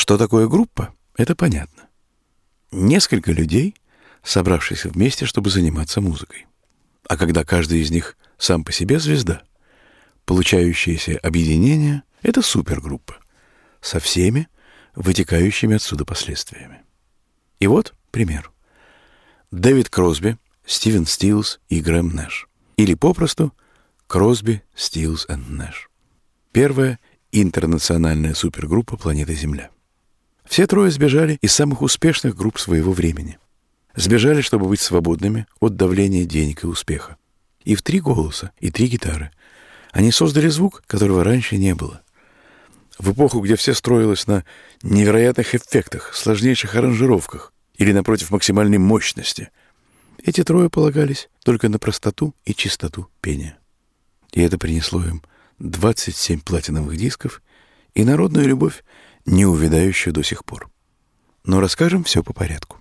Что такое группа? Это понятно. Несколько людей, собравшихся вместе, чтобы заниматься музыкой. А когда каждый из них сам по себе звезда, получающееся объединение — это супергруппа со всеми вытекающими отсюда последствиями. И вот пример. Дэвид Кросби, Стивен Стилс и Грэм Нэш. Или попросту Кросби, Стилс и Нэш. Первая интернациональная супергруппа планеты Земля. Все трое сбежали из самых успешных групп своего времени. Сбежали, чтобы быть свободными от давления денег и успеха. И в 3 голоса, и 3 гитары. Они создали звук, которого раньше не было. В эпоху, где все строилось на невероятных эффектах, сложнейших аранжировках или, напротив, максимальной мощности, эти трое полагались только на простоту и чистоту пения. И это принесло им 27 платиновых дисков и народную любовь, не увядающую до сих пор. Но расскажем все по порядку.